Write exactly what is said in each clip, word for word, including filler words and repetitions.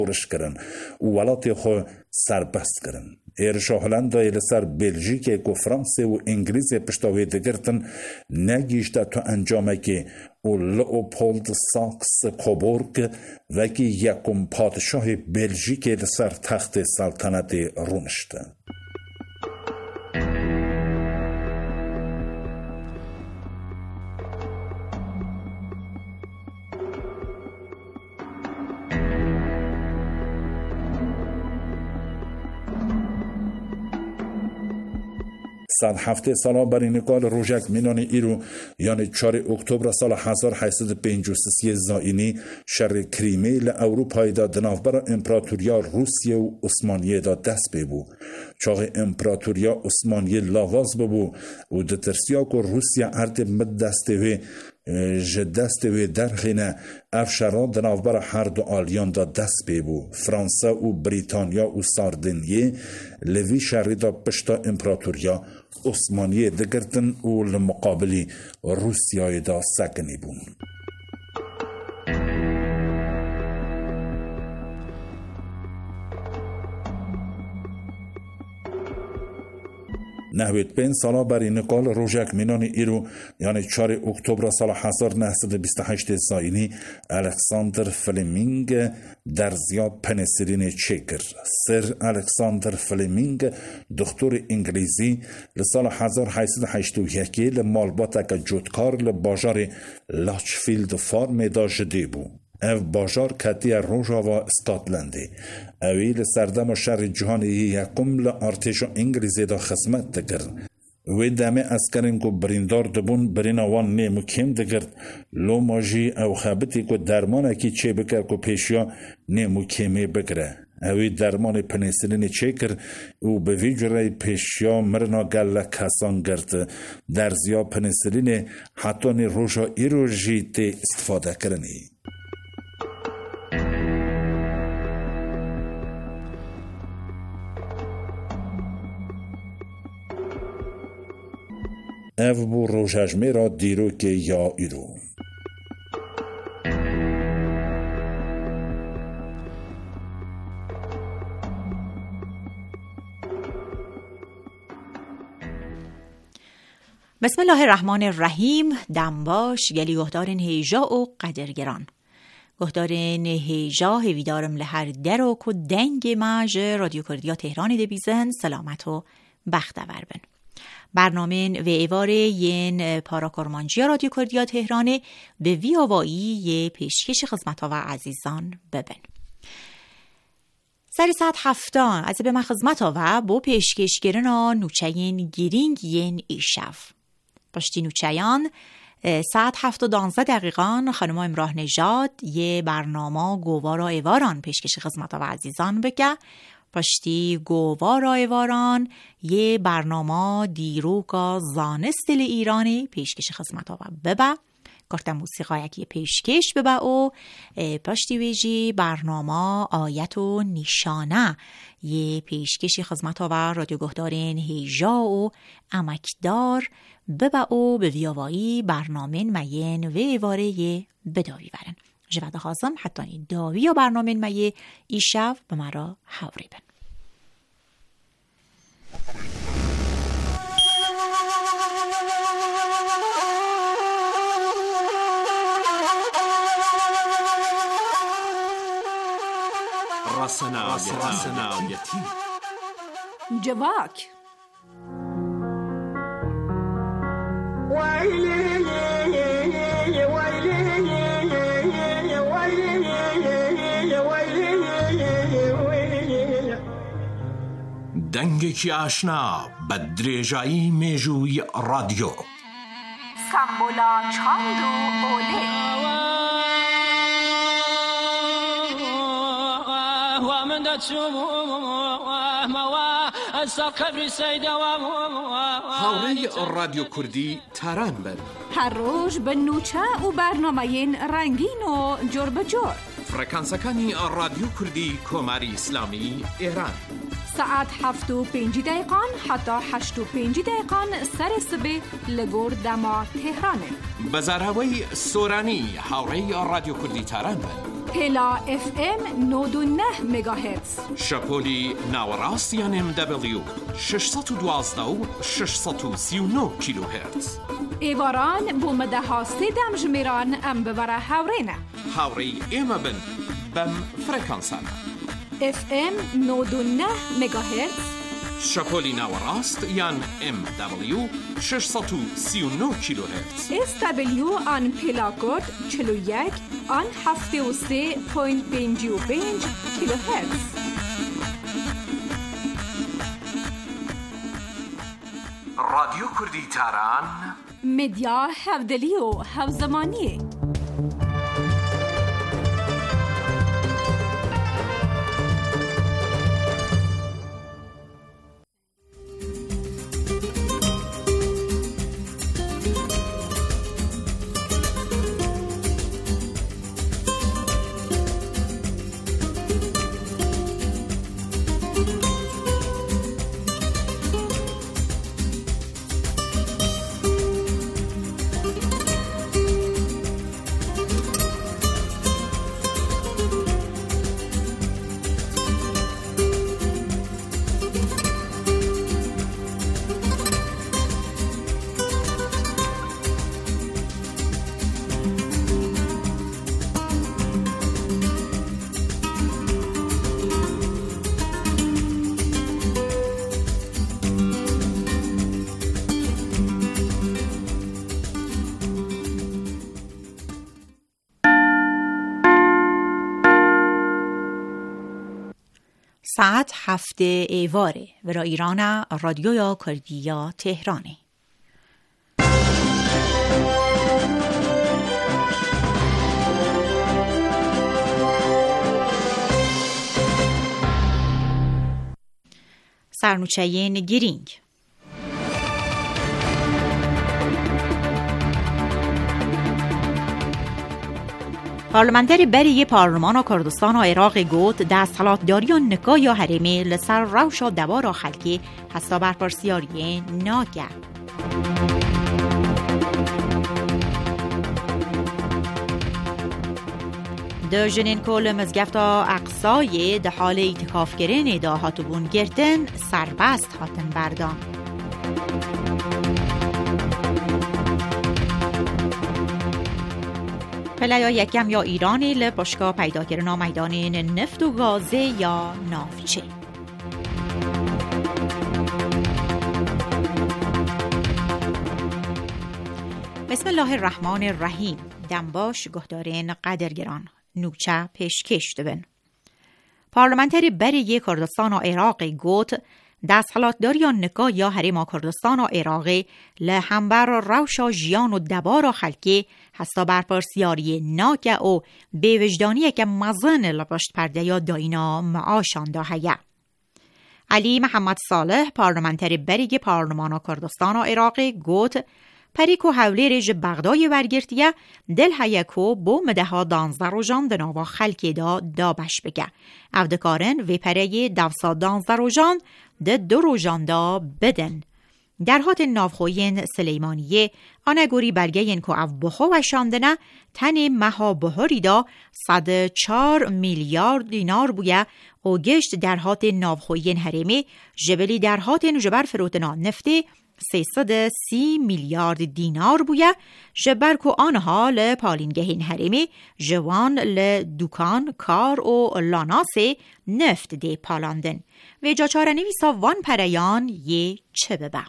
ورش کرن و ولاتی خو سربست کرن. ایرشا هلندا لسر بلژیک و فرانسه و انگلیز پشتاوی دگرتن نگیشتا تو انجامه که و لئوپولد ساکس کوبورگ وکی یکم پادشاه بلژیک لسر تخت سلطنت رونشته. صد هفته سالا برای نقال روژک مینانی ایرو یعنی چهار اکتبر سال هزار و هشتصد و پنجاه و سه زائینی شر کریمه لاوروپای دا دنافبر امپراتوریا روسیه و عثمانیه دا دست ببو. چاق امپراتوریا عثمانیه لاواز ببو و دترسیا که روسیه ارد مد دسته وی جدست و درخینه افشارا دنافبر هر دو آلیان دا دست ببو. فرانسه و بریتانیا و ساردینیه لوی شری دا پشتا امپراتوریا عثمانیه دگرتن و لمقابلی روسیای دا سکنی بون. نهوید پنج سالا برای نقال روژک مینان ایرو یعنی چهار اکتبر سال هزار و نهصد و بیست و هشت زائینی الکساندر فلمینگ درزیا پنسیلین چکر. سر الکساندر فلمینگ دکتر انگلیزی لسال هزار و هشتصد و هشتاد و یک لمالباتک جودکار لباجار لاچفیلد فارم دا جده بو. او باجار کتی روژا و اسکاتلندی اویل سردم و شر جهانی یکم لارتش انگلیزی دا خدمت دگر و دمه اسکرین کو بریندار دبون برینوان نیمو کم دگر لو ماجی او خابتی کو درمانه کی چه بکر کو پیشیا نیمو کمی بگره اوی درمان پنیسیلین چکر او به ویجره پیشیا مرنا گل کسان گرد درزیا پنیسیلین حتی نی روژا ایرو جی تی استفاده کرنی. او بو روژجمه را دیرو که یا ایرو. بسم الله الرحمن الرحیم. دنباش گلی گهدارن هیجا و قدرگران گهدارن هیجا هیویدارم لهر درو که دنگ مج رادیو کردیا تهران دبیزن سلامت و بختور بن. برنامه و ایواره ین پاراکارمانجی رادیو کردیا تهران به وی آوایی یه پیشکش خدمت ها و عزیزان ببن. سری ساعت هفتان از به من خدمت ها و با پیشکش گرنا نوچهین گیرینگ ین ایشف. پشتی نوچهیان ساعت هفت و دانزده دقیقان خانم امراه نژاد یه برنامه گوارا ایواران پیشکش خدمت ها و عزیزان بگه. پشتی گوارا ایواران یه برنامه دیروگا زانستل ایرانی پیشکش خدمت ها و ببه. گفتم موسیقای یکی پیشکش ببه و پشتی ویجی برنامه آیت و نشانه یه پیشکش خدمت ها و رادیو گهدارین هیجا و امکدار ببه و به ویاوایی برنامه مین و ایواره یه بداوی برن. جواد خازم حتی داوی و برنامه مایه ایشو به مرا حوری بن. راسنا راسنا یتی جواک دنگی آشنا بدرجایی میجوی رادیو سمبولا چاند و اوله و من دچوم ما ساقبی سیدوام هاوری رادیو کردی تران بر هر روز به نوچه و برنامه رنگین و جور به جور فرکانسکانی رادیو کردی کماری اسلامی ایران ساعت هفت و پنج دقیقان حتی هشت و پنج دقیقان سر صبح لگور دما تهرانه بزرهوی سورانی هاوری رادیو کردی تران بر پلا اف ام نود و نه مگاهرتز. شپولی ناوراست یان ام دبلیو ششصد و دوازده و ششصد و سی و نه کیلو هرتز. ایواران بو مده ها سیدم جمیران ام ببره هاورینه. هاوری ایمه بن بم فرکانسانه. اف ام نود و نه مگاهرتز. شپولی ناوراست یان ام دبلیو ششصد و سی و نه کیلو هرتز. اس دبلیو آن پلاکود چهل و یک آن هفته و سه پوینت پنج و پنج کیلو هرتز. رادیو کردی تاران مدیا هفدلی و هفزمانی. ساعت هفته ایواره و را ایران رادیو یا کردیا تهرانه. سرنوچهین گیرینگ پارلمانتری بری پارلمان کردستان و عراق گوت دست حالاتداری و نکا یا حرمی لسر روش و دوار خلکی هستا بر پرسیاری ناگه. ده جنین کل مزگفتا اقصای ده حال ایتکاف گرین ده هاتبون گرتن سربست هاتن بردان. پلیا یکم یا ایرانی لپشکا پیدا کردن میدان نفت و گازه یا ناوچه. بسم الله الرحمن الرحیم. دنباش گهدارین قدرگران نوچه پیشکش دبن. پارلمانتری بری کردستان و عراق گوت دست حالاتداری یا نکا یا حریم کردستان و عراقی لحنبر روشا جیان و دبار خلکی هستا برپرسیاری ناکه و بیوجدانیه که مزن لپشت پرده یا داینا معاشان دا هیا. علی محمد صالح پارلمانتری بریگ پارلمان کردستان و عراقی گوت پریکو حولی ریج بغدای ورگرتیه دل هیکو بو مده دانزده روژان دناوا خلکی دا دابش بگه. افدکارن وی پریگ دوسا دانزده روژان ده دو روژان دا بدن. در حات نافخوین سلیمانیه آنگوری بلگه ین که اف بخو و شاندنه تن مها بهاری دا صد چار میلیارد دینار بویه و گشت در حات نافخوین حرمی جبلی در حات جبر فروتنا نفته سیصد سی میلیارد دینار بویه جبر که آنها لپالینگهین حرمی جوان لدوکان کار و لاناس نفت ده پالاندن و جاچار نویسا وان پریان یه چه ببه.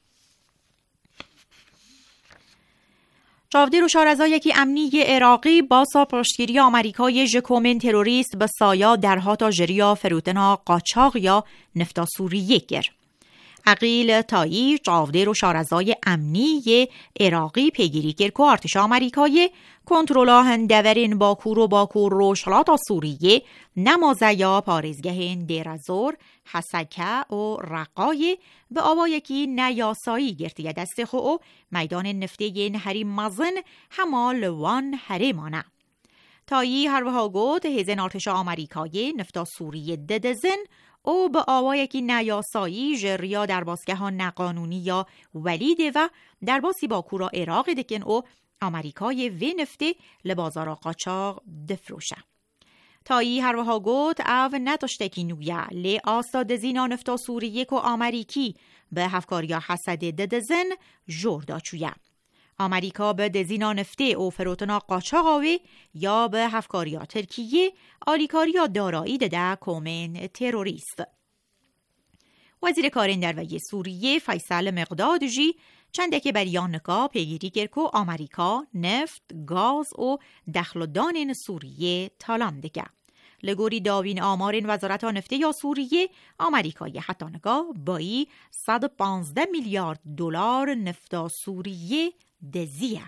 چاودیر و شارزا یکی امنی عراقی باسا پشتگیری آمریکای جکومن تروریست به سایا در هاتا جریا فروتنا قاچاق یا نفتا سوریه گر. عقیل تایی چاودیر و شارزای امنی عراقی پیگیری گر که ارتش آمریکای کنترولا هندورین باکور و باکور رو شلاتا سوریه نمازه یا پارزگه دیرزور حسکه و رقای به آوا یکی نیاسایی گرتیه دست خو میدان نفته ین حریم مزن همه لوان حریمانه. تایی هر وها گود هزین ارتش آمریکای نفتا سوریه ددزن او به آوا یکی نیاسایی جریا در باسگه ها نقانونی یا ولیده و در باسی باکورا عراق دکن او آمریکای و نفته لبازارا قاچاق دفروشه. تایی هر وها گوت او نداشته کی نویا لی آستاد زینا نفتا سوریه کو آمریکی به هفکاریا حسد ددزن جوردا چویا. آمریکا به دزینا نفته او فروتنا قاچاقاوی یا به هفکاریا ترکیه آلیکاریا دارایی دده کومن تروریست. وزیر کارین در وی سوریه فیصل مقداد جی چنده که بریان نکا پیگیری گرکو آمریکا نفت، گاز و دخلدان سوریه تالان دگه. لگوری داوین آمارین وزارت نفته یا سوریه آمریکای حتی نگاه بایی صد و پانزده میلیارد دلار نفتا سوریه دزیه.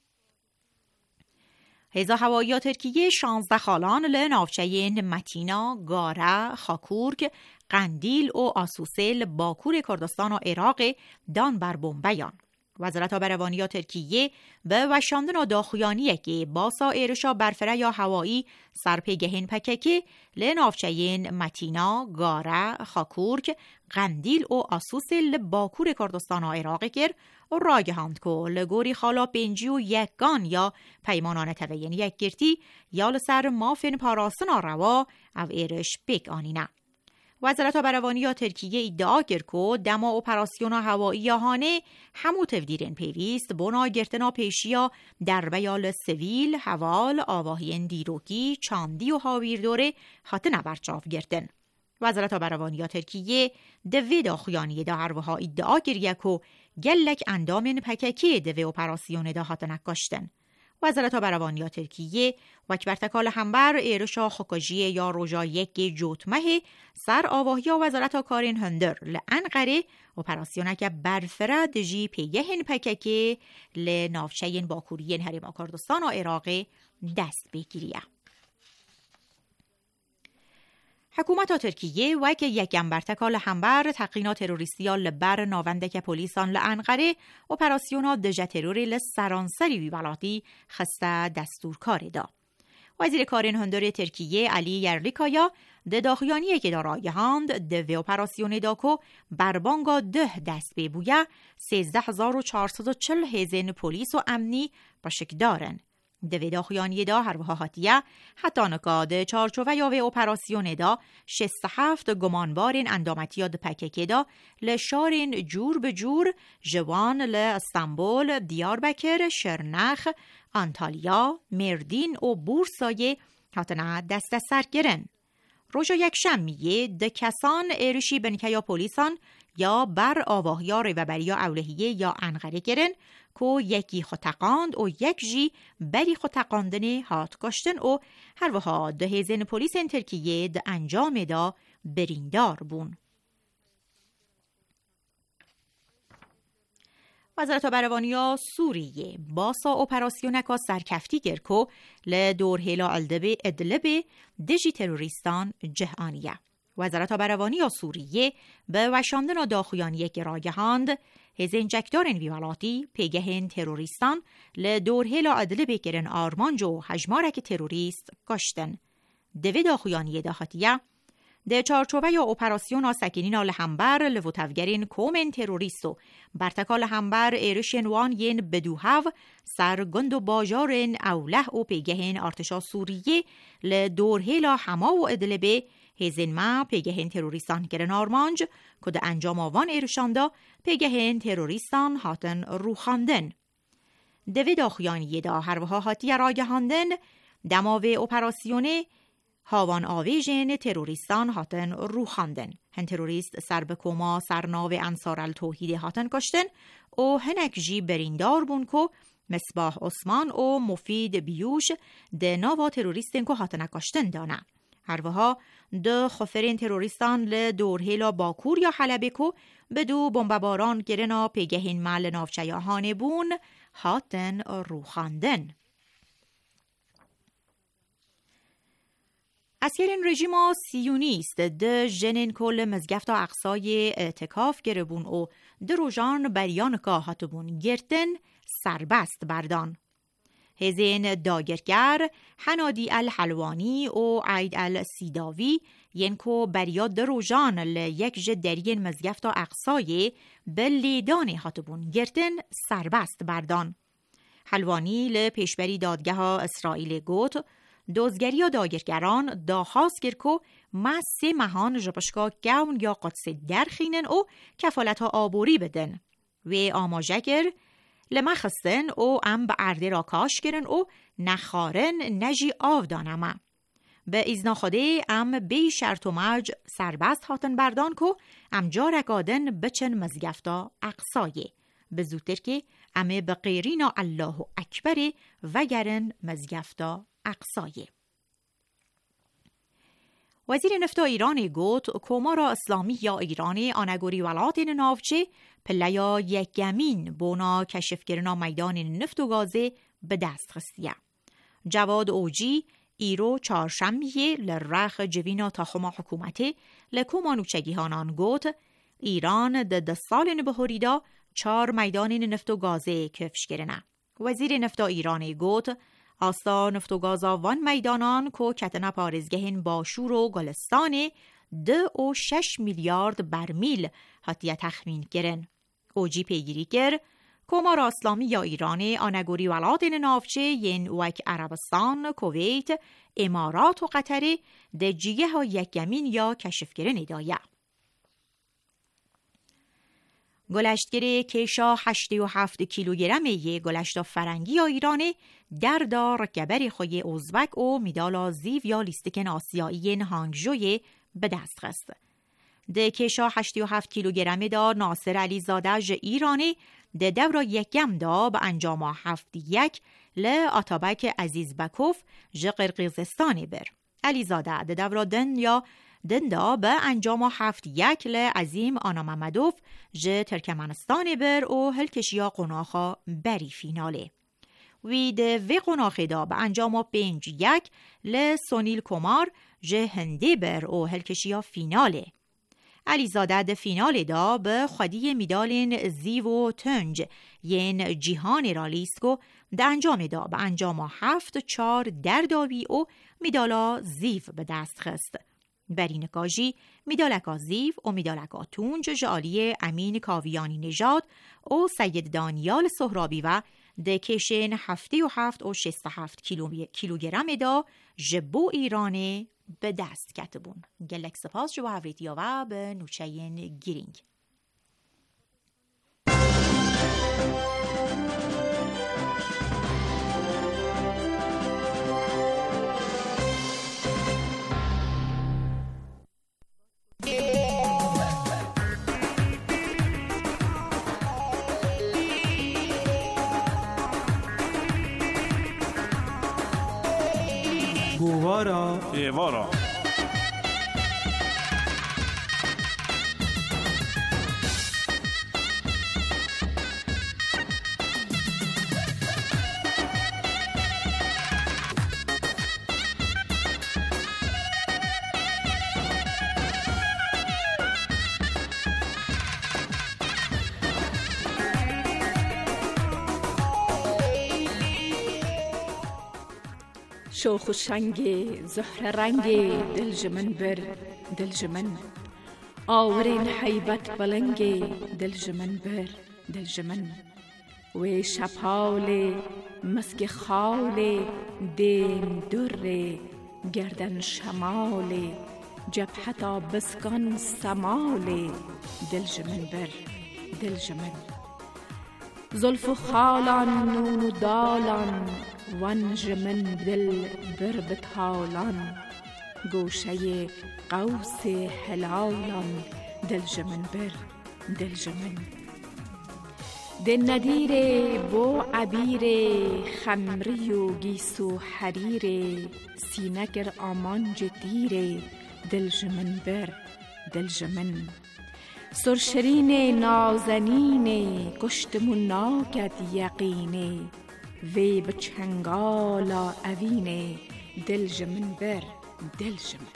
هزا هوایی ترکیه شانزده خالان لناوچه متینا، گاره، خاکورک، قندیل و آسوسل باکور کردستان و عراق دان بر بمبیان. وزارت آبروانی ترکیه به وشاندن و داخویانیه که باسا ایرشا برفره یا هوایی سرپیگهین پککی لناوچهین متینا، گاره، خاکورک، قندیل و آسوسل باکور کردستان و عراق گر و راگهاند که لگوری خالا پنجی و یکگان یا پیمانان توین یک گرتی یا لسر مافین پاراسن روا او ایرش پیک آنینه. وزارت آبروانی ترکیه ادعا کرد که دما اپراسیون هوایی هانه همو تفدیرین پیویست بنا گرتنا پیشیا در بیال سویل، حوال، آواهین دیروکی، چاندی و هاویردوره خاطر نبرچاف گرتن. وزارت آبروانی ترکیه دوی داخویانی دا هروها ادعا کرد که گلک اندامین پککی دوی اپراسیون دا خاطر نکاشتن. وزارت آبروانی ترکیه وکبرتکال همبر ایرشا خکاجی یا روژا یک جوتمه سر آواهی وزارت کارین هندر لانقره اپراسیونک برفره دجی پیگهن پککی لنافچهین باکورین هریما کردستان و عراق دست بگیریه. حکومت ترکیه وک یکم برتکال همبر تقینا تروریستیا لبر ناوندک پولیسان لانقره اپراسیونا دجا تروری لسرانسری ویولاتی خسته دستور کاری دا. وزیر کارین هندر ترکیه علی یرلیکایا ده داخیانیه که دارای هاند ده اپراسیون داکو بربانگا ده دست ببویه سیزده هزار و چهارصد و چل هزین پولیس و امنی باشک دارن. دوی داخیانی دا هر وها هاتیه حتی نکاده چارچوه یاوه اپراسیون دا شست هفت گمانبارین اندامتی دا پککی دا لشارین جور به جور جوان لستانبول، دیاربکر، شرنخ، انتالیا، مردین و بورسای حتی نه دست سر گرن. روژا یک شمیه ده کسان ایرشی بنکه یا پولیسان یا بر آواهیا ریوبریا اولهیه یا انقره گرن که یکی خودتقاند و یک جی بری خودتقاندنه هات کشتن و هر وها ده هزین پولیس ترکیه ده انجام دا بریندار بون. وزارت آبروانی سوریه باسا اپراسیونکا سرکفتی گرکو لدور هیلا الدبه ادلبه دجی تروریستان جهانیه. وزارت آبروانی سوریه به وشاندن و داخویانی گراگهاند هزین جکدارن ویولاتی پیگهن تروریستان لدور هیلا ادلبه گرن آرمانج و حجمارک تروریست کشتن. دوی داخویانی داخاتیه ده چارچوبه یا اپراسیون سکینین آل همبر لوتفگرین کومن تروریستو برتکال همبر ایرشین وان ین بدوهو سر گند و باجارین اوله و پیگهین ارتشا سوریه لدور هیلا حما و ادلبه هزین ما پیگهین تروریستان گرن آرمانج که ده انجام آوان ایرشاندا پیگهین تروریستان هاتن روخاندن. دوی داخیانی دا هر وها هاتی راگهاندن دماوی اپراسیونه هاوان آویژن تروریستان هاتن رو خاندن. هن تروریست سر به کما سرناو انصار التوحید هاتن کشتن و هنک جی بریندار بون که مصباح عثمان و مفید بیوش ده ناوا تروریستن که هاتن کشتن دانه. هر وها ده خفرین تروریستان لدور هیلا باکور یا حلبه که بدو بمباران گرنا پیگهین مال نافچه هانه بون هاتن رو خاندن. اسیرین رژیم سیونیست ده جنین کل مزگفت اقصای اعتکاف گربون و ده روژان بریان که هاتبون گرتن سربست بردان. هزین داگرگر حنادی الحلوانی و عید السیداوی ینکو بریا ده روژان لیک جدرین مزگفت اقصای بلیدان هاتبون گرتن سربست بردان. حلوانی لپیشبری دادگاه اسرائیل گوت دوزگری یا داگرگران داخواست گرکو ما سه مهان جبشگاه گون یا قدس درخینن او کفالت ها آبوری بدن و آماجگر لما خستن او ام به عرده را کاش گرن او نخارن نجی آو دانمه. به ازنا خوده ام بی شرط و مرج سربست هاتن بردان کو ام جا رگادن بچن مزگفتا اقصایه. به زودتر که امه به غیرینا الله اکبر و گرن مزگفتا اقصایه. وزیر نفت ایران گوت کومارا اسلامی یا ایرانی آنگوری ولایت ناوچه پلیا یکمین بونا کشف کرنا میدان نفت و گازه به دست خستیه. جواد اوجی ایرو چهارشنبه لرخ جوینا تاخما حکومته لکومانوچگی هانان گوت ایران ده ده سال نبهوریدا چار میدان نفت و گازه کفش کرنه. وزیر نفت ایرانی گوت آستا نفت و گازا وان میدانان کو کتنا پارزگهن باشور و گلستان ده و شش میلیارد برمیل حتیه تخمین کرن. اوجی پیگیری کر کومار اسلامی یا ایرانی آنگوری ولایت ناوچه ین وک عربستان، کویت، امارات و قطر ده جیگه ها یکمین یا کشف کرن دایه. گلشتگیری کشا هشت و هفت کیلوگرم یه گلشت فرنگی یا ایرانی در دار گبری خوی ازبک و میدالا زیو یا لیستکن آسیایی هانگجوی به دست خست. ده کشا هشت و هفت کیلوگرم دا ناصر علی زاده ج ایرانی ده دورا یکم دا به انجام هفت یک ل آتابک عزیز بکوف ج قرقیزستان بر. علی زاده ده دورا دن یا دن دا به انجام هفت یک ل عظیم آنا محمدوف ج ترکمنستان بر و هلکشیا قناخا بری فیناله. وی ده وی قناخی دا به انجام پنج یک ل سونیل کمار ج هندی بر و هلکشیا فیناله. علیزاده ده فینال دا به خودی میدالین زیو و تنج ین جیهان رالیسکو ده انجام دا به انجام هفت چار در داوی و میدالا زیو به دست خست. برین کاجی میدالکا زیو و میدالکا تونج جالی امین کاویانی نژاد و سید دانیال سهرابی و ده کشن هفته و هفت و شست هفت کیلوگرم دا جبو ایرانه به دست کتبون. گلک سپاس جو هفیتیا و به نوچین گیرینگ. گوارا ایوارا شوخ و شنگ زهر رنگ دل جمن بر دل جمن آورین حیبت بلنگ دل جمن بر دل جمن و شپال مسک خال دیم در گردن شمال جبهتا بسکن سمال دل جمن بر دل جمن زلف و خالان نون و دالان وان جمن دل بر بتالان گوشه قوس حلالان دل جمن بر دل جمن دل ندیر بو عبیر خمری و گیسو حریر سینگر آمان جدیر دل جمن بر دل جمن سرشرین نازنین گشتمون ناکد یقینه وی به چنگالا اوینه دل جمن بر دل جمن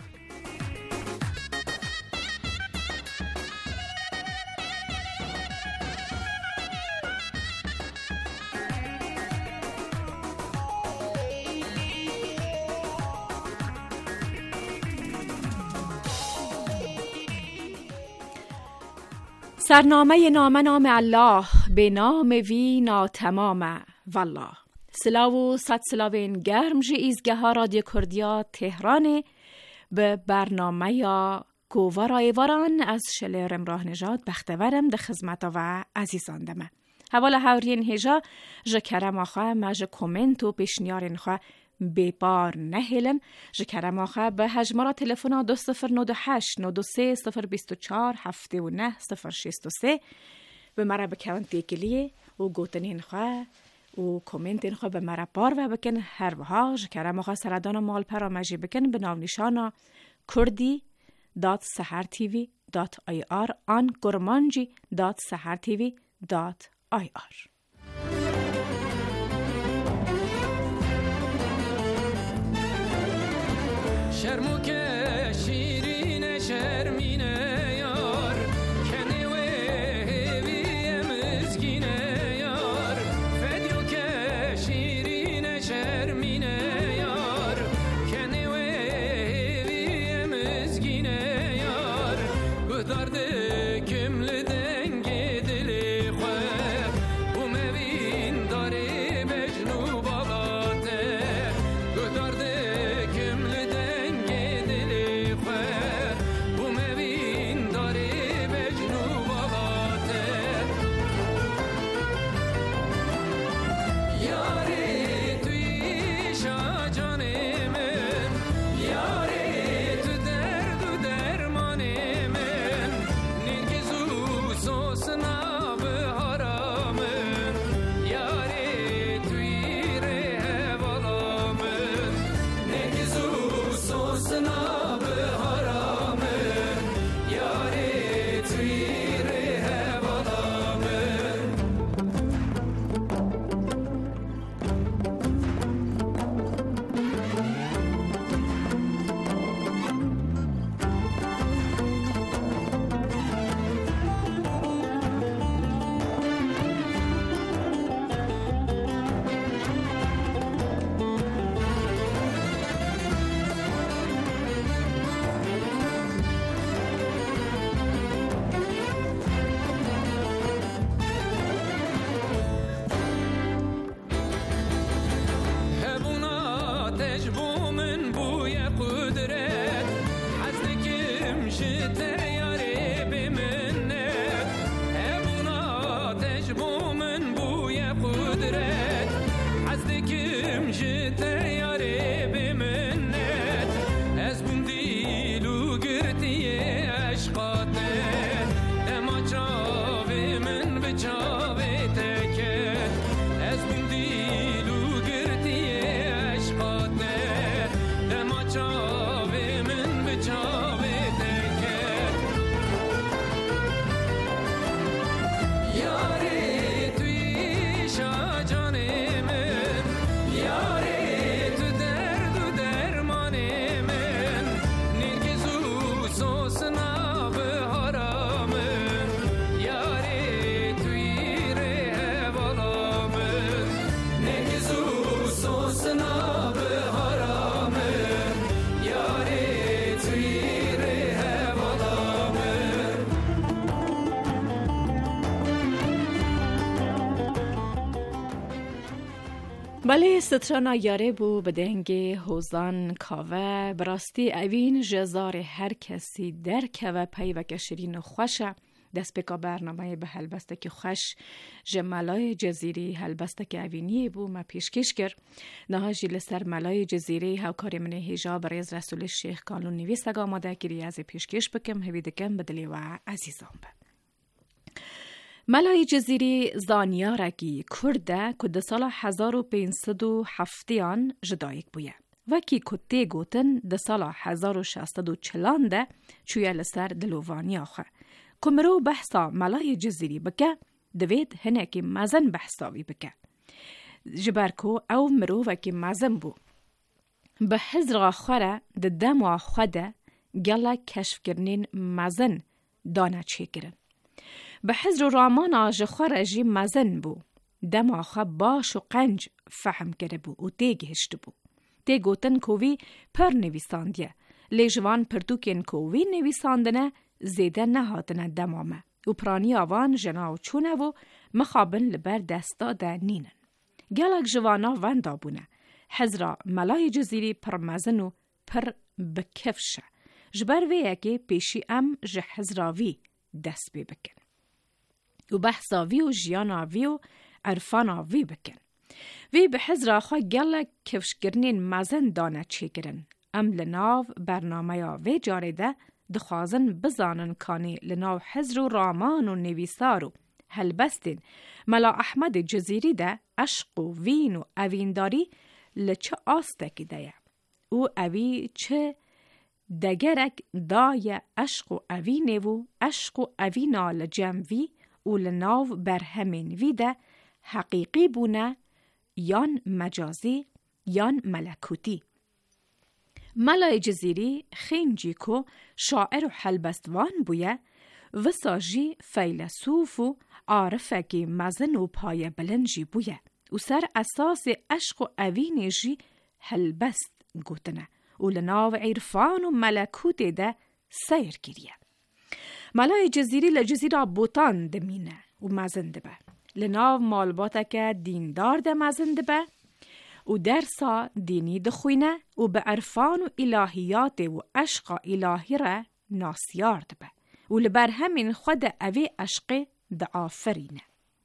سرنامه نام نام الله به نام وی ناتمام والله. سلاو صد سلاوین گرم جی ایزگه ها رادیو کردیا تهران به برنامه یا گوارای واران از شلر امراه نژاد بختورم ده خدمت و عزیزان دمه. حوال هاورین هجا جکرم آخواه ما جه کومنت و پیشنیارین خواه بیبار نهیلن. جکرم آخواه به هجمارا تلفونا دو صفر نو دو هشت نو دو سه صفر بیست و چار هفته و نه صفر شیست و سه به مرا بکوان تیکلیه و گوتنین خواه و کومنتین خواه به مرا بار و بکن هر وها جکرم آخواه سردان مال پرامجی بکن به ناو نشانا کردی دات سحر تیوی دات آی آر آن گرمانجی دات سحر تیوی دات آی آر. شرمو که شیرین شرمینه یار کنه و هیوی مزگینه یار فدیو که شیرین شرمینه یار کنه و هیوی مزگینه یار گدارده کمل دنگی دلی خواه و موین داره بجنو بالاته گدارده کمل بله سترانا یاره بو بدنگ حوزان کاوه براستی اوین جزار هر کسی در که پی و کشرین خوشه دست بکا برنامه به هلبسته که خوش جمالای جزیری هلبسته که اوینیه بو ما پیشکش کر نها جیل سر ملای جزیری هاوکاری منه هیجا بریز رسول شیخ کانون نویسته آماده کری از پیشکش بکم هویدکم بدلی و عزیزان به ملای جزیری زانیارکی کرده که ده سال هزار و پینصد و هفتیان جدایک بویه و کی کتی گوتن ده سال هزار و شصت و چلان ده چویه لسر دلووانی آخه که مرو بحثا ملای جزیری بکه دوید هنه که مزن بحثاوی بکه جبرکو او مرو و که مزن بو به حضر خوره ده دم و خوده گله کشف کرنین مزن دانه چه کرن به حضر رامان جخور جی مزن بو دم آخه باش و قنج فهم کرده بو و تیگ هشت بو تیگوتن کووی پر نویساندیه لیجوان پرتوکین کووی نویساندنه زیده نهاتنه دمامه و پرانی آوان جناو چونه و مخابن لبر دستا ده نینن گلک جوانا وندا بونه. حزرا ملای جزیری پر مزن و پر بکفشه. جبر ویه که پیشی ام جه حزراوی دست بی بکن. و بحثاوی و جیاناوی و عرفاناوی بکن. وی به حزرا خواه گلک کفشگرنین مزن دانه چی گرن. ام لناو برنامه یا وی جاریده دخوازن بزانن کانی لناو حزر و رامان و نویسارو هلبستین ملا احمد جزیری ده عشق و وین و اوینداری لچه آستکی ده او اوی چه دگرک دای عشق و اوینه و عشق و اوینا لجموی و لناو برهمین وی ده حقیقی بونه یان مجازی یان ملکوتی. ملای جزیری خینجی کو شاعر و حلبستوان بویه و ساجی فیلسوف و عارفه که مزن و پای بلنجی بویه و سر اساس عشق و اوینه جی حلبست گوتنه و لناو عرفان و ملکوت ده سیر گیریه. ملای جزیری لجزیره بوتان دمینه و مزن ده به لناو مالباته که دیندار ده مزن ده به و درسا دینی دخوینه و به عرفان و الهیات و عشق الهی را ناسیار ده به و لبر همین خود اوی عشق ده آفرینه.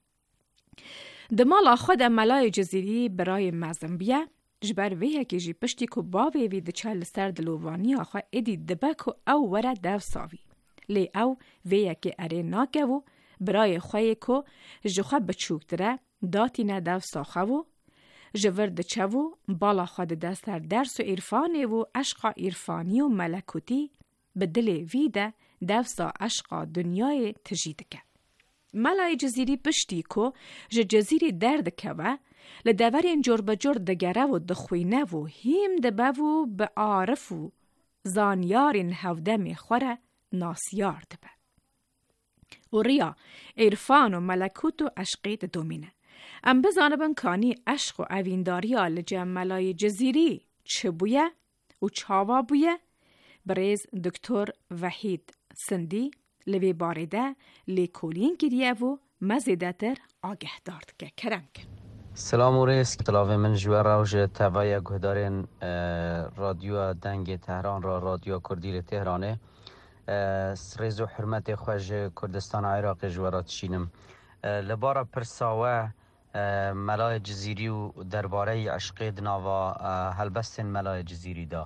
ده مالا خود ملای جزیری برای مزن بیه جبر ویه که جی پشتی که باوی وی ده چل سر دلووانی آخوا ایدی دبک و او وره دو ساوی. لی او ویه که اره ناکه و برای خواهی که جخوا بچوکتره داتی نه دو ساخه و جورد چوو بالا خود دستر درس و عرفانی و عشق عرفانی و ملکوتی به دل ویده دوسا عشق دنیای تجید که. ملای جزیری پشتی که جه جزیری درد که و لدورین جور بجور دگره و دخوینه و هیم دبه و به عارف و زانیارین هفده می خوره ناسیار دبه. و ریا عرفان و ملکوت و عشقی دومینه. ام بزانبن کانی عشق و اوینداری آل جملای جزیری چه بویه و چاوا بویه بریز دکتر وحید سندی لوی باریده لیکولین گریه و مزیده تر آگه دارد که کرم کن. سلام و ریس طلاوه من جوه روش تبایی گهدارین رادیو دنگ تهران را رادیو کردیل تهرانه ریز و حرمت خوش کردستان عراق جوارات شینم لبارا پرساوه ملای جزیری و درباره عشق دناوا هلبستن ملای جزیری دا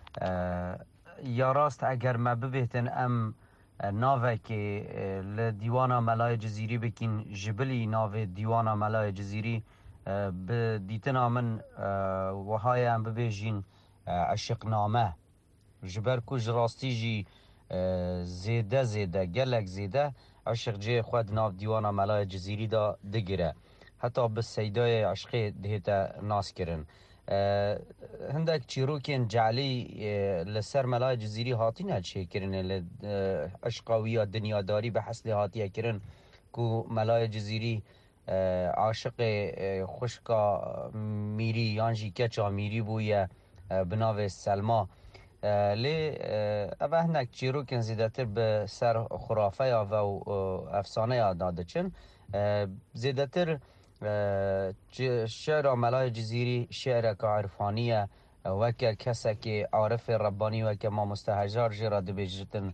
یا راست اگر ما ببیتن ام ناوه که لدیوانا ملای جزیری بکین جبلی ناوه دیوانا ملای جزیری به دیتنا من وهای ام ببیجین عشق نامه جبر کج راستی جی زیده زیده گلک زیده عشق جه خود ناو دیوانا ملای جزیری دا دگیره حتی به سیدای عشقی دهیتا ناس کرن هندک چیروکین جعلی لسر ملای جزیری هاتی نچه کرن عشقاوی یا دنیاداری به حسل هاتیه کرن که ملای جزیری عاشق خوشکا میری یانجی کچا میری بویه بناو سلما لی اوه هندک چیروکین زیدتر به سر خرافه و افسانه داده چن زیدتر شعر ملای جزیری شعر که عرفانیه وکه کسی که عارف ربانی وکه ما مستهجار جرا دبیجتن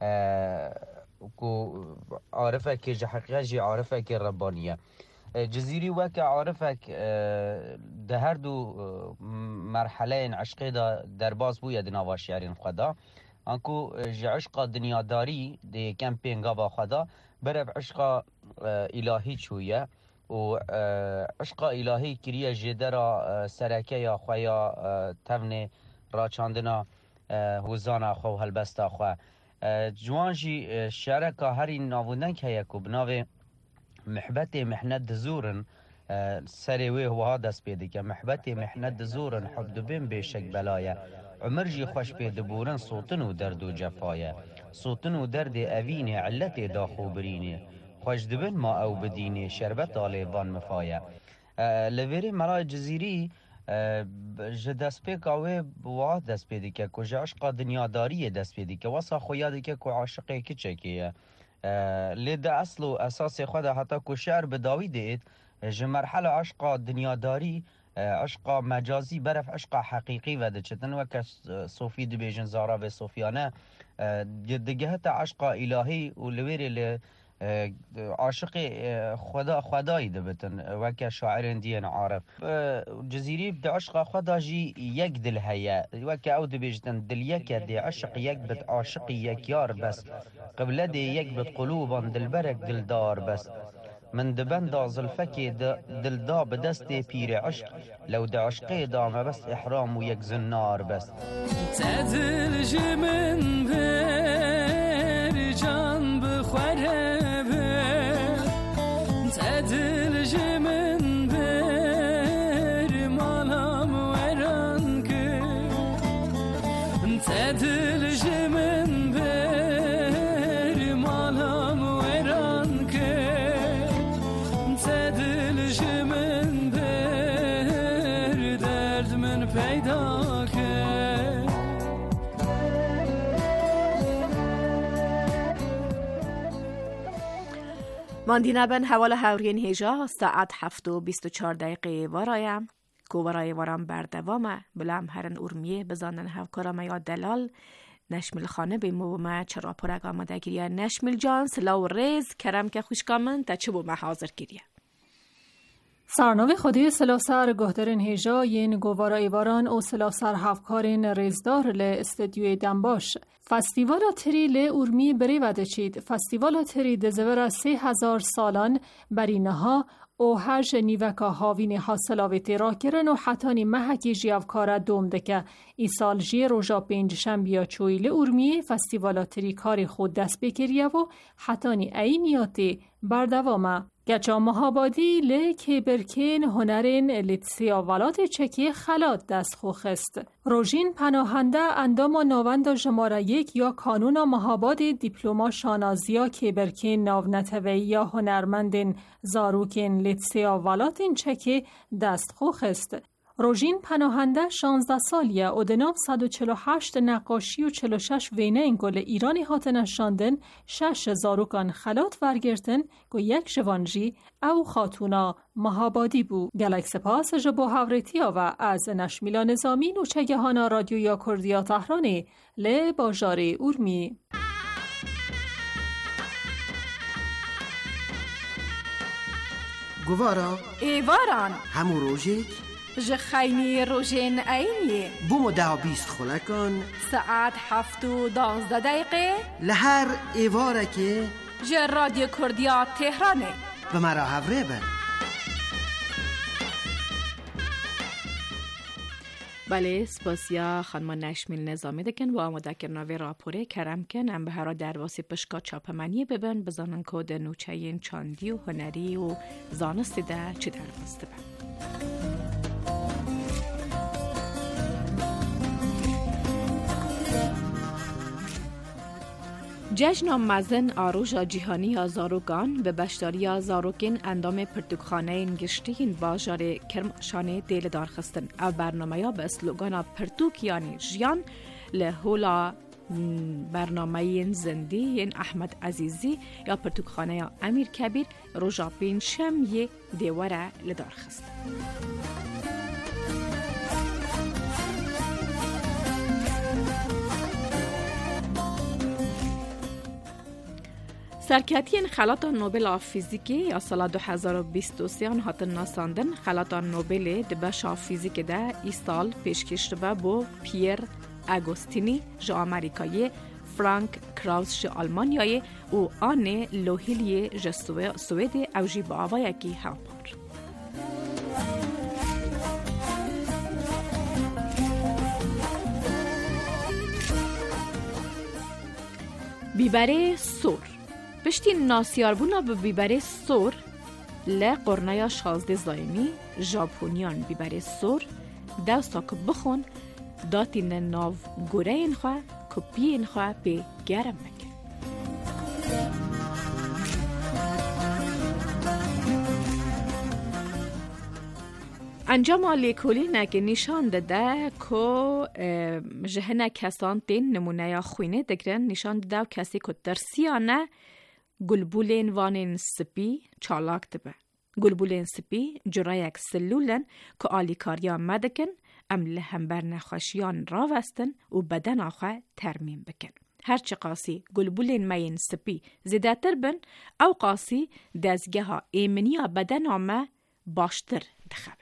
که عارفه که جحقیقه جی عارفه که ربانیه جزیری وکه عارفه ده هر دو مرحله این عشقی دا درباز بوید نوا شعرین خدا انکو جی عشق دنیاداری ده کم پینگا با خدا برب عشق الهی چویه و عشق الهی کریه جده را سرکه یا خویا تون را چاندنا حوزان خو هلبست خو جوانجی شرکه هری ناوندن که یکو بناوه محبت محنت دزورن سریوی هوا دست پیده که محبت محنت دزورن حب دبین بیشک بلایه عمر جی خوش پیده بورن صوتن و درد و جفایه صوتن و درد اوین علت داخو برینه خوش دبن ما او بدینه شربت آله وان مفایه لویری ملای جزیری جه دست پی که واد دست پیده که که جه عشق دنیاداری دست پیده که واسه خویاده که که عاشقه که چکیه لیده اصل و اساس خود حتی که شعر به داوی دید ج مرحله عشق دنیا داری عشق مجازی برف عشق حقیقی و دچتن و که صوفی دبیجن زارا و صوفیانه دگهت عشق الهی و لویری عاشق خدا خدایی دبتن و که شاعرین دین عارف جزیری بد عشق خدا جی یک دل هیا و که او دبیجتن دل یک دی عشق یک بد عاشق یک یار بس قبل دی یک بد قلوبان دل برک دل دار بس من دبن دا زلفکی دل دا بدست پیر عشق لو دا عشقی دا ما بس احرام و یک زنار بس تدل جمن بر جان بخوره بر تدل جمن بر مالام وران که تدل جمن بر مالام وران که دل جمن بر درد من پیدا کرد. ماندینا بن حوال هورین هیجا ساعت هفت و بیست و چهار دقیقه ورایم کو ورای ورام بردوامه بلام هرن ارمیه بزانن هفکارم یا دلال نشمیل خانه به موما چرا پرگ آماده گریه نشمیل جان سلاو ریز کرم که خوشکامن تا چه بو ما حاضر گریه سرنوی خودی سلاسر گهدرین هیجا ین گوارا ایواران او سلاسر هفکارین ریزدار ل استدیوی دنباش فستیوالا تری ل ارمی بری وده چید فستیوالا تری دزور سه هزار سالان برینها او هرج نیوکا هاوین حاصلاویتی را کرن و حتانی محکی جیوکارا دوم دکه ای سال جی روژا پنج شنبیا چوی ل ارمی فستیوالا تری کاری خود دست بکریه و حتانی اینیاتی بردوامه گچا مهابادی لی که برکین هنرین لیتسیاوالات چکی خلات دست خوخست. روژین پناهنده اندام و نوند جماره یک یا کانون مهاباد دیپلوما شانازیا که برکین ناونتوی یا هنرمندین زاروکین لیتسیاوالات چکی دست خوخست. روژین پناهنده شانزده سالیه و دناب صد و چهل و هشت نقاشی و چهل و شش وینه این گل ایرانی هاتن نشاندن شش زاروکان خلات ورگرتن که یک جوانجی او خاتونا مهابادی بو. گلک سپاس جبو هورتیا و از نشمیلا نظامی نوچه گهانا رادیو یا کردیا تهرانی ل باجار ارمی. گوارا ایواران همو روژیک ج خیمی روژین اینیه بومو ده بیست خلکان ساعت هفت و دانزده دقیقه لهر ایواره که ج رادیو کردیا تهرانه به مرا هفره بر. بله سپاسیا خانم نشمیل نظامی دکن و آماده کرناوی راپوره کرم کن ام به هرا درواسی پشکا چاپمانی ببن بزانن کود نوچه این چاندی و هنری و زانستی ده چی درواست بن. جشن مزن آروژا جیهانی یا زاروگان به بشداری زاروکین اندام پرتوکخانه گشتین باجار کرمشانه دیل دارخستن او برنامه یا به اسلوگانا پرتوک یعنی جیان لحولا برنامه زندی یعنی احمد عزیزی یا پرتوکخانه یا امیر کبیر روژا پین شمیه دیواره لدارخستن. سرکتین خلاط نوبل فیزیکی یا سال دو هزار و بیست و سه هاتن ناساندن خلاط نوبل دبش فیزیک ده ای سال پیشکش به بو پیر اگوستینی جو آمریکایی فرانک کراوس جو آلمانیایی و آن لوهیلی جو سوئد او جی با آوایکی هاپار. بیبره سور پشتی ناسیاربونا به بیبره سور ل قرنه شازده زایمی ژاپنیان بیبره سور دوستا که بخون داتین ناو گوره این خواه کپی این خواه به گرم مکن. انجام لیکولی نگه نشان داده که جهنه کسان تین نمونه یا خوینه دگرن نشان داده کسی که درسیانه گلبولین وانین سپی چالاک دبه. گلبولین سپی جرایک سلولن که آلیکاریا مدکن ام لهم بر نخوشیان را وستن و بدن آخوا ترمیم بکن. هرچی قاسی گلبولین مین سپی زیده تر بن او قاسی دزگه ها ایمنی بدن آمه باشتر دخبت.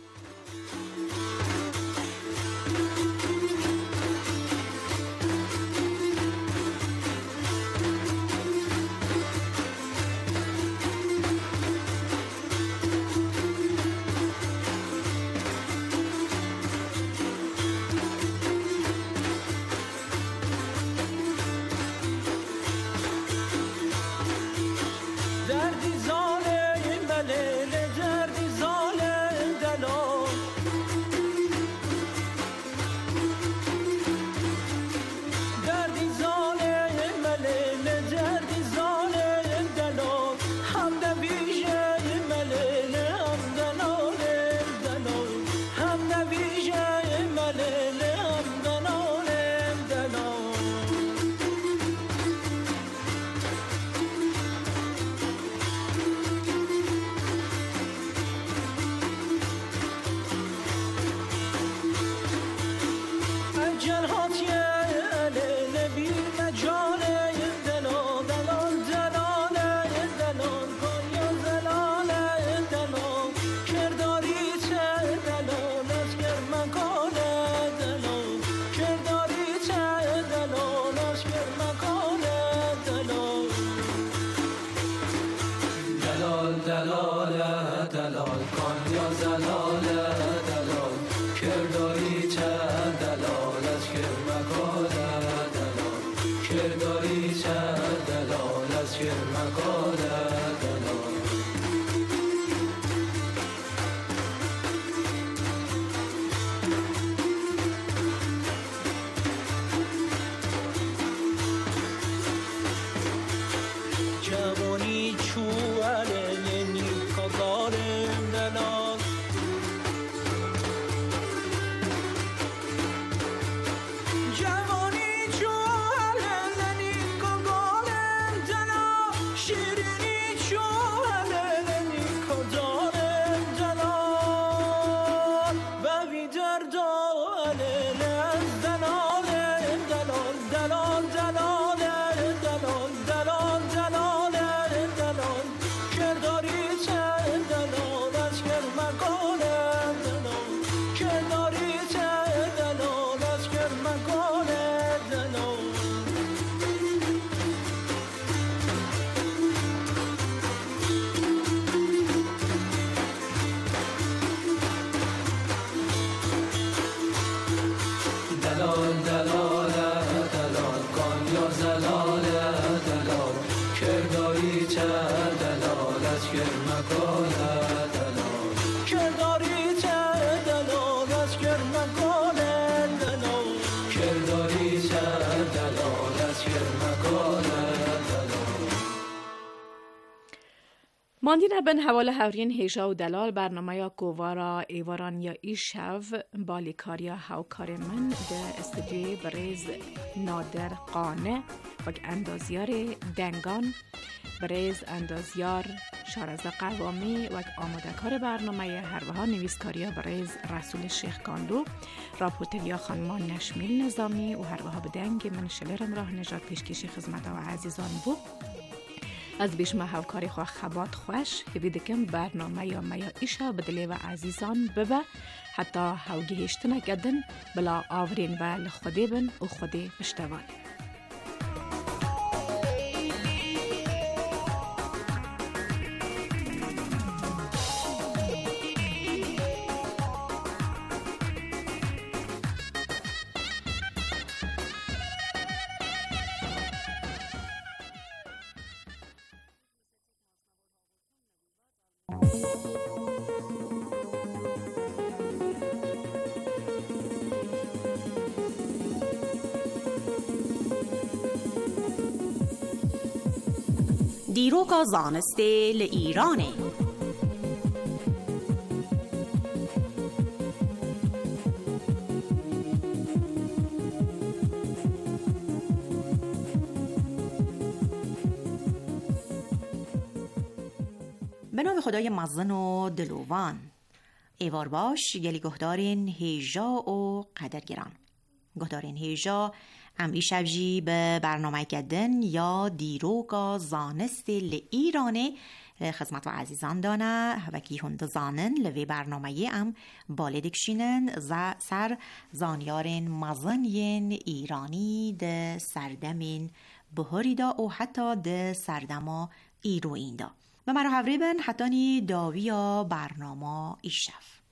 ماندین بن حواله هورین هیجا و دلال برنامه یا کووارا ایواران یا ایشو بالیکاریا هاوکار من ده استودیوی بریز نادر قانه و اندازیار دنگان بریز اندازیار شارزه قوامی و آماده کار برنامه هروها نویسکاریا بریز رسول شیخ کاندو راپورتریا خانمان نشمیل نظامی و هروها بدنگ من شلرم راه نجات پیشکشی خدمت و عزیزان بود. از بیش ما هاوکاری خواه خبات خوش که بیدکم برنامه یا میا ایشا بدلی و عزیزان ببه حتی هاوگی هشتنه گدن بلا آورین و لخودی بن و خودی بشتوان. دیروگا زانسته لإیرانه به نام خدای مزن و دلوان ایوار باش گلی گهدارین هیجا و قدرگران. گهدارین هیجا ام ایشبجی به برنامه کدن یا دیروگا زانست ل ایرانه خدمت و عزیزان دانه و کی هند زانن لوی برنامه ام بالدکشینن ز سر زانیارن مزن ین ایرانی ده سردمین بهاری دا و حتی ده سردما ایروین دا و مرا هوریبن حتی نی داویا برنامه ایشف.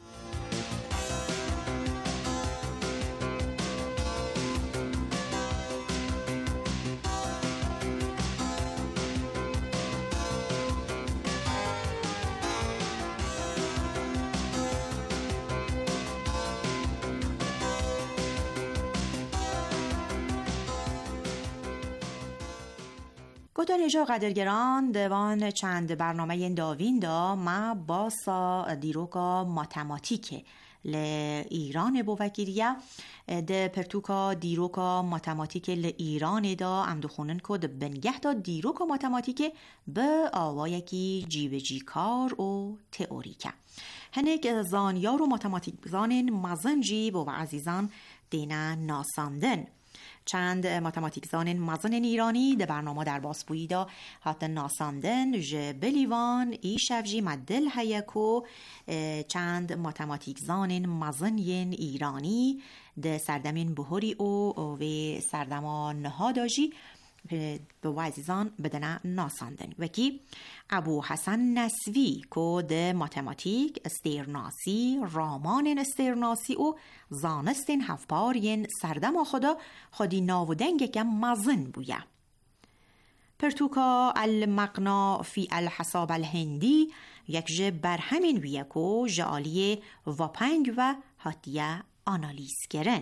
گفتن ایجا قدرگران دوان چند برنامه داوین دا ما باسا دیروکا ماتماتیک ل ایران بوکیریه ده پرتوکا دیروکا ماتماتیک ل ایران دا ام دخونن که ده بنگه دا دیروکا ماتماتیک به آوایی کی جیب جی کار و تئوریکه هنه زانیار و ماتماتیک زانین مزن جیب و عزیزان دینا ناساندن. چند ماتماتیک زانین مزن ایرانی ده برنامه در باسپویی دا حتی ناساندن جه بلیوان ای شفجی مدل هیکو چند ماتماتیک زانین مزن ین ایرانی ده سردمین بهوری او و سردمان نهاداجی به عزیزان بدنه ناساندن وکی ابو حسن نسوی که ده ماتماتیک استرناسی رامان استرناسی و زانستین هفپار ین سردم خدا خودی ناودنگ که مزن بویه. پرتوکا المقنا فی الحساب الهندی یک جه بر همین ویه که جعالی و پنگ و حتیه آنالیز کرن.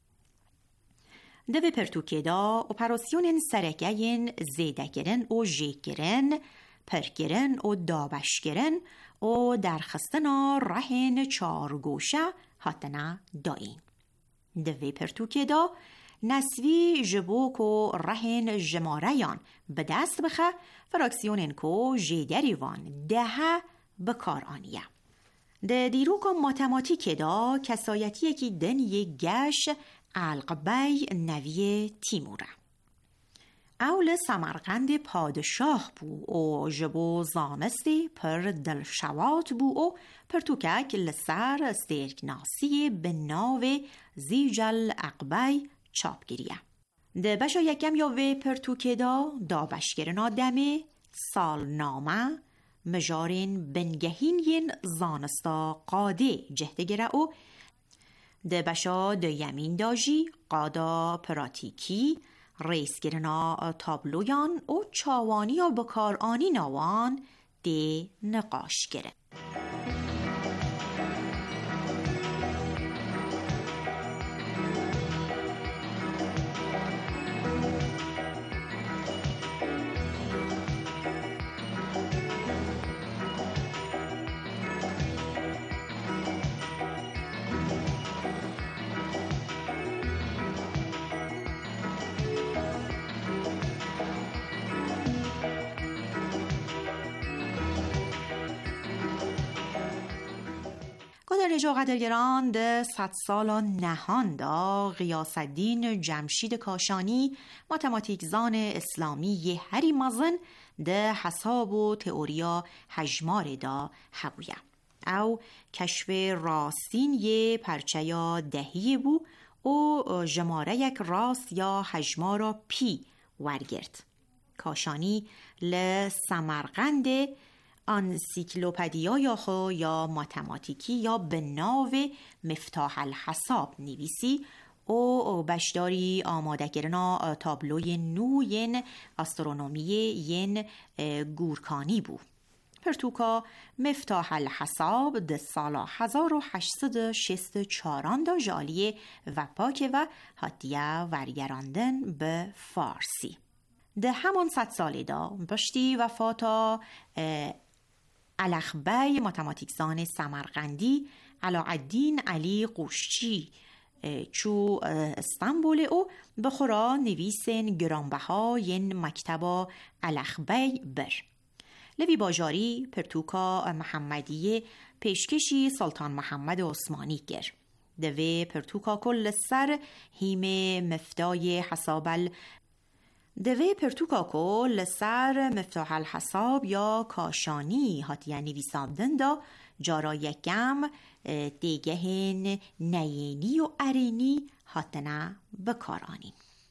دوی پرتوکه دا اپراسیون سرکه زیده گرن و جیک گرن، پر گرن و دابش گرن و درخستنا رهن چارگوشه حتنا داین. دوی پرتوکه دا نسوی جبوک و رهن جماریان به دست بخه فراکسیونن کو جیدریوان ده بکار آنیه. ده دیروکا ماتماتیک دا کسایتی که دن یک گش القبی نوی تیموره. اول سمرقند پادشاه بو و جبو زانستی پر دلشوات بو و پرتوکک لسر استرکناسی به ناو زیجل اقبی چاپ گریه. ده بشا یکم یا وی پرتوکه دا دا بشگرنا دمه سال نامه مجارین بنگهین ین زانستا قاده جهده گره و ده بشا ده یمین داجی قادا پراتیکی ریس گرنا تابلویان و چاوانی و بکار آنی نوان ده نقاش گره. رجا قدرگران ده صد سال نهان دا غیاث الدین جمشید کاشانی ماتماتیک زان اسلامی هری مزن ده حساب و تئوریا هجمار دا حبویه او کشف راستین یه پرچه یا دهی بو و جماره یک راست یا هجمارا پی ورگرد. کاشانی لسمرقند انسیکلوپدیا یا خو یا ماتماتیکی یا به ناو مفتاح الحساب نویسی او بشداری آماده کردن تابلوی نو ین استرونومی ین گورکانی بو. پرتوکا مفتاح الحساب ده سال هزار و هشتصد و شصت و چهار دا جالیه و پاکه و حتیه ورگراندن به فارسی. ده همان صد سالی دا بشتی وفاتا الخبی ماتماتیکزان سمرقندی علاءالدین علی قوشچی چو استانبول او بخورا نویسن گرانبها ین مکتبا الخبی بر. لوی باجاری پرتوکا محمدیه پیشکشی سلطان محمد عثمانی گر. دوی پرتوکا کل سر هیم مفتای حسابل دوی پرتوکا کل سر مفتاح الحساب یا کاشانی هات یعنی ویساندن دا جارا یکم دیگهن نیینی و ارینی هاتنه بکارانی.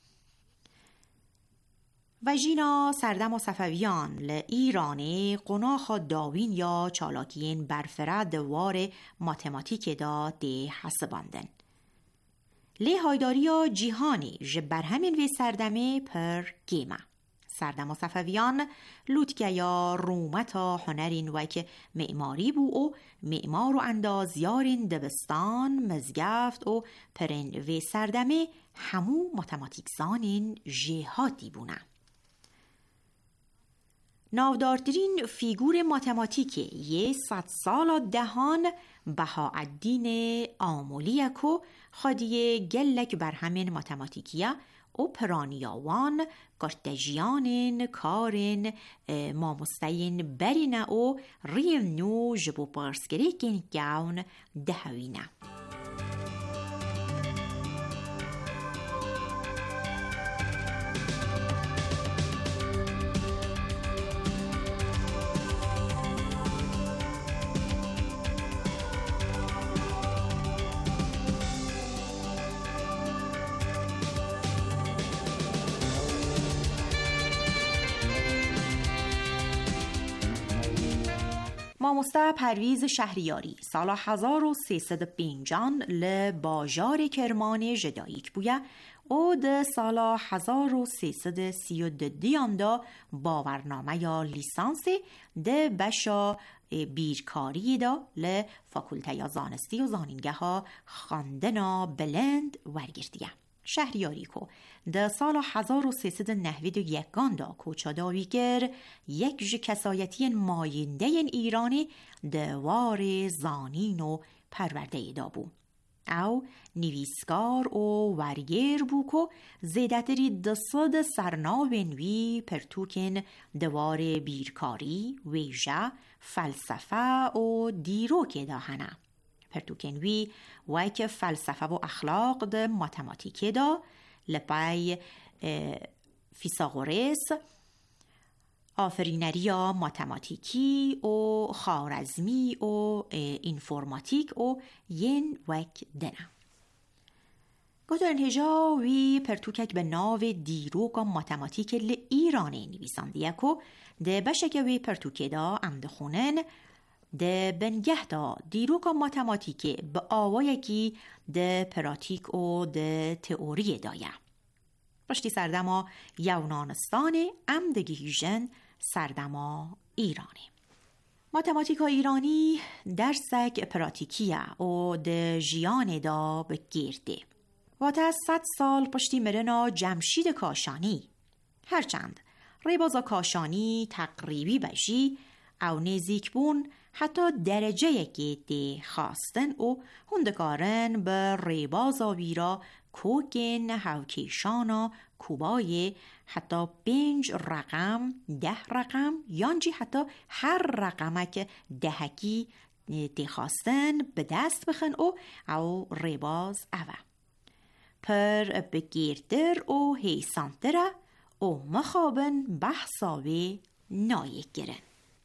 و جینا سردم و صفویان لإیران قناخ داوین یا چالاکین برفره دوار ماتماتیک دا ده حسباندن. لی هایداریا جیهانی جبر همین وی سردمه پر گیمه. سردم و صفویان لوتکه یا رومتا هنرین وک معماری بو و معمار و اندازیارین دبستان مزگفت و پرین وی سردمه همو ماتماتیک زانین جهاتی بونه. ناودارترین فیگور ماتماتیک یه صد سال دهان بهاءالدین آمولیکو خادیه گلک بر همین ماتماتیکیه او پرانیاوان کارتجیانین کارین مامستین برینه و ریم نو جبو پرسکریکین گاون دهوینه. ماموسته پرویز شهریاری سال هزار و سیصد و پنجان لباجار کرمان جدایک بویه او ده سال هزار و سیصد و سی و دو دیان دا باورنامه یا لیسانس ده بشا بیرکاری دا لفاکولته یا زانستی و زانینگه ها خاندنا بلند ورگردیه. شهریاری کو ده سال هزار و سیصد و نود و یکان دا کوچاداوی گر یک ج کسایتی ماینده ایرانی دوار زانین و پرورده دا بو. او نویسکار و ورگر بو که زیدتری دصد سرناوین وی پرتوکن دوار بیرکاری، ویژه، فلسفه و دیروک دا هنه. پرتوکن وی ویک فلسفه و اخلاق ده ماتماتیک دا لپای فیثاغورس آفرینریا ماتماتیکی و خارزمی و اینفورماتیک و ین وک دنه. گوترن هجا وی پرتوکک به ناو دیروک ماتماتیک لإیرانه نویساندیه که ده بشک وی پرتوکه دا امده خونن ده بنگه دا دیروک ماتماتیک به آوایی که ده پراتیک و ده تئوری دایه. پشتی سردما یونانستان امدگی هیژن سردما ایرانی. ماتماتیکا ایرانی درسک پراتیکیه و ده جیان دا بگیرده. و تا صد سال پشتی مرنا جمشید کاشانی. هرچند ریبازا کاشانی تقریبی بشی او نزیک بون حتی درجه یکی ده خواستن و هندکارن به ریبازا ویرا کوگن هاوکیشانا کوبای حتی پنج رقم ده رقم یانجی حتی هر رقمک دهکی ده خواستن به دست بخن و او ریباز اوه پر بگیردر و هیسانتره و مخابن بحثاوی نایک گرن.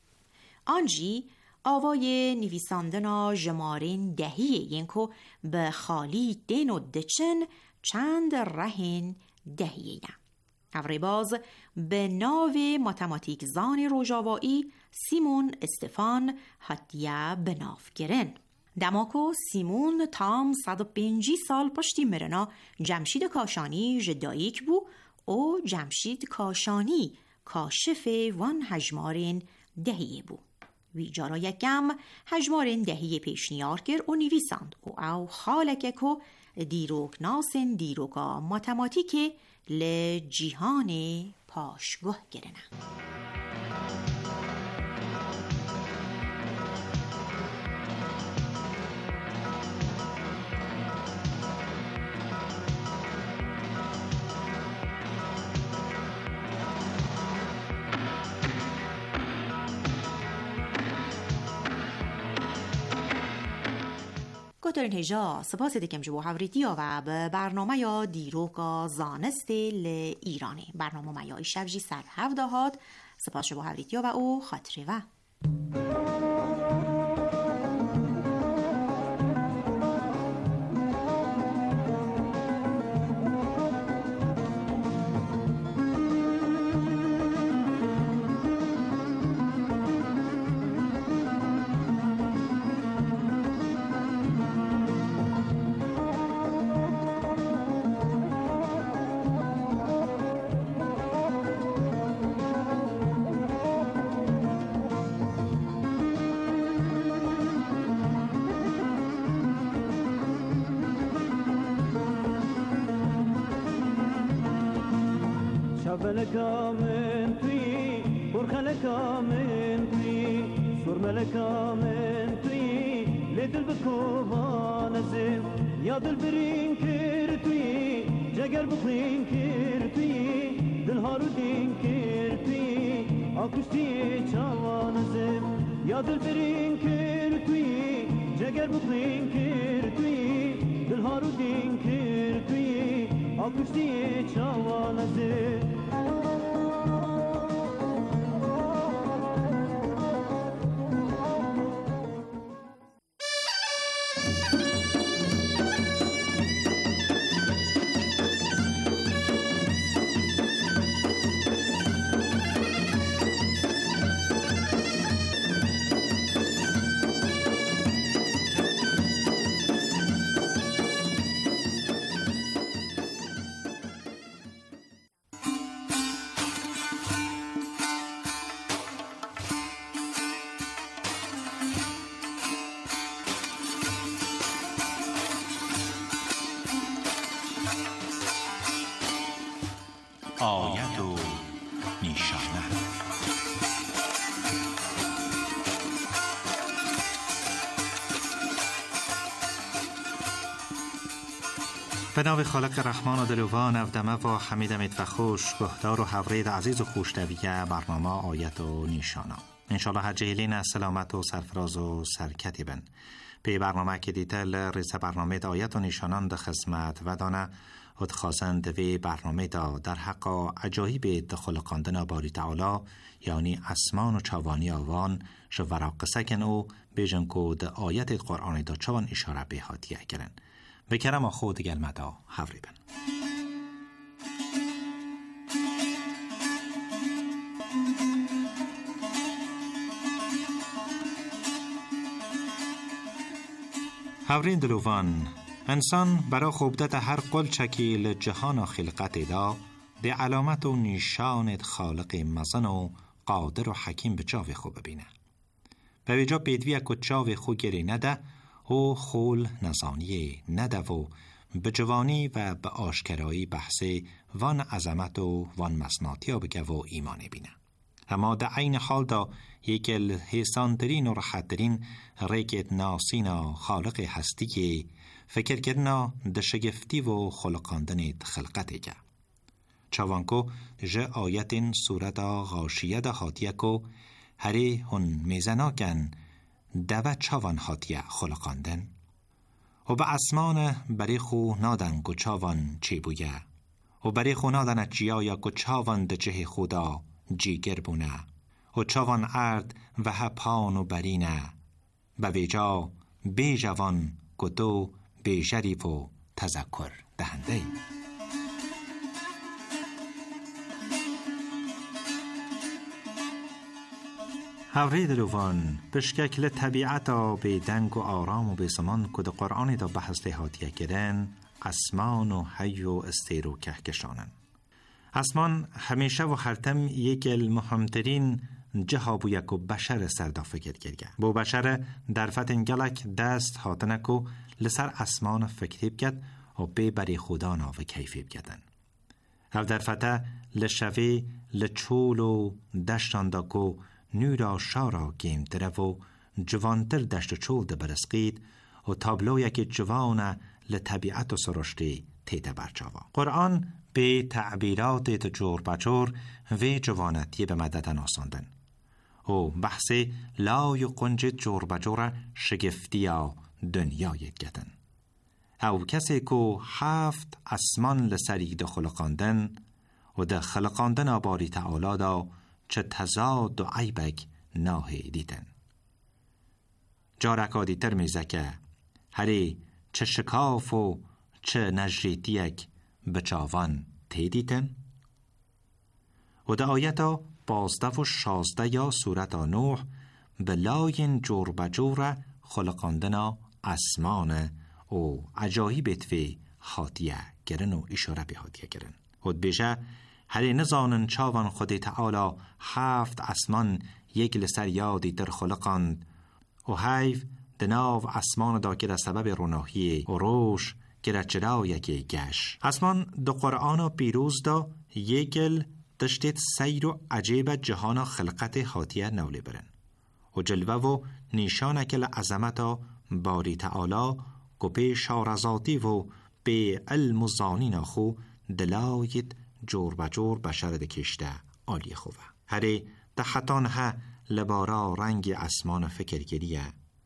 آنجی آوای نویساندنا جمارین دهیه ینکو به خالی دین و دچن چند رهن دهیه نه. اوریباز به ناو ماتماتیک زان روژاوایی سیمون استفان هاتیه به ناف گرن. دماکو سیمون تام صد و پنجی سال پشتی مرنا جمشید کاشانی جدایک بو و جمشید کاشانی کاشف وان هجمارین دهیه بو. وی جارا یکم هجمارین دهیه پیشنیار گر و نویساند و او خالکه که دیروک ناسن دیروکا ماتماتیک لجیهان پاشگاه گرنه. گوترین هجا سپاس دیکم جو هاوریدیا و به برنامه یا دیروگا زانستی ل ایرانی برنامه ما یا شب جی سر هفته هات سپاس جو هاوریدیا و او خاطری و شبلکامن توی برخلکامن توی سرملکامن توی لدل بکوبان ازم یا دل برین کر توی جگر بخین کر توی دل هارو دین کر توی آکشتی چوان ازم یا دل برین کر توی جگر بخین کر توی دل هارو دین کر توی آکشتی چوان ازم آیت و نیشانه. به نام خالق رحمان و دلوان افدمه و حمید امید و خوش گهدار و حورید عزیز و خوشتویه برنامه آیت و نیشانه. انشالله هر جهیلین سلامت و سرفراز و سرکتی بن. به برنامه که دیتل ریز برنامه آیت و نیشانان ده خدمت و دانه ود خواستند وی برنامه دا در حق عجایب دخلقاندن باری تعالی یعنی اسمان و چوانی آوان شو وراقصه کن او بیجن که ده آیت قرآن دا چوان اشاره به هاتیه کرن به کرم خود گلمدا حوری بن. حورین دلوان انسان برای خوبدت هر قل چکیل جهان و خلقت دا ده علامت و نیشانت خالق مزن و قادر و حکیم به چاوی خوب ببینه. به ویجا بیدویه که چاوی خو گری نده و خول نزانی نده و به جوانی و به آشکرایی بحثی وان عظمت و وان مسناتی ها بگه و ایمانه بینه. اما در عین حال دا یکل حساندرین و راحترین ریکت ناسینا خالق هستی که فکر کردنا ده شگفتی و خلقاندن خلقتی که چوانکو جه آیت سورتا غاشیه ده حاتیه کو هری هن میزناکن دوه چوان حاتیه خلقاندن و به اسمان بری خو نادن گو چوان چی بویه و بری خو نادن جیایا گو چوان ده جه خدا جیگر بونه و چوان ارد و هپان و برینه به ویجا بی جوان گو دو به شریف و تذکر دهنده. حوری دلوان بشکل طبیعت به دنگ و آرام و به زمان که ده قرآن دا بحث لحاتیه کردن اسمان و حی و استیر و کهکشانن. اسمان همیشه و هرتم یکل مهمترین جها بو یکو بشر سردا فکر کرگه. بو بشر در فتن گلک دست هاتنکو لسر اسمان فکریب کد و بی بری خودانا و کیفیب کدن. او در فته لشوی لچول و دشتان دا کو نورا شارا گیم تره و جوانتر دشت و چول ده برسقید و تابلو یکی جوانه لطبیعت و سرشتی تیت برچاوا. قرآن به تعبیرات تجور بجور و جوانتی به مدد ناساندن. و بحث لای قنج جور بجور شگفتیا دنیای گدن. او کسی که هفت اسمان لسری ده خلقاندن و ده خلقاندن آباری تعالی دا چه تزاد و عیبک ناه دیدن. جارکادی تر میزه که هری چه شکاف و چه نجریتیک بچاوان تیدیتن؟ و ده آیتا بازده و شازده یا سورتا نوح بلاین جور بجور خلقاندنا اسمان و عجایبت فی خاطیه گرن و اشاره به خاطیه گرن. خود بیشه هری نزانن چاوان خود تعالی هفت اسمان یک لسر یادی در خلقاند و حیف دناو اسمان دا که در سبب روناهی و روش که در چرا یکی گش. اسمان دو قرآن پیروز دا یکل دشتید سیر و عجیب جهان خلقت خاطیه نولی برن و جلوه و نیشانه که لعظمتا باری تعالی گپی شارزاتی و به علم و زانین خو دلایت جور بجور بشرد کشته آلی خوبه. هری دختان ها لبارا رنگ اسمان فکرگیریه.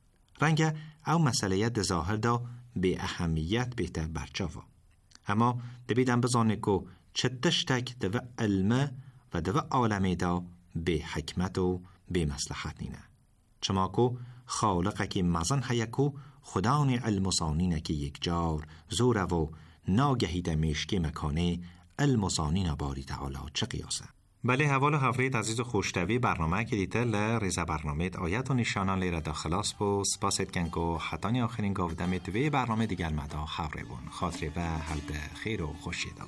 رنگ او مسئله ده ظاهر دا به اهمیت بیته برچاوا. اما دبیدن بزانه که چه تشتک دو علم و دو عالمی دا به حکمت و به مصلحت نینه. چما که خالقه که مزن هیکو خدان علم و زانینه که یک جار زوره و ناگهی ده میشکی مکانه علم و زانین باری تعالی چه قیاسه. بله حوال حفرید عزیز و خوشتوی برنامه که دیده لریزه برنامه آیت و نشانان لیره داخلاس بو سپاسید کنگو حتانی آخرین گفدمت وی برنامه دیگر مدا خبره بون خاطره و حلب خیر و خوشی دارم.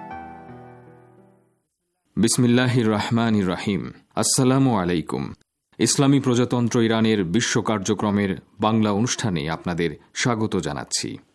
بسم الله الرحمن الرحیم. السلام علیکم. ইসলামী প্রজাতন্ত্র ইরানের বিশ্ব কার্যক্রমের বাংলা অনুষ্ঠানে আপনাদের স্বাগত জানাচ্ছি।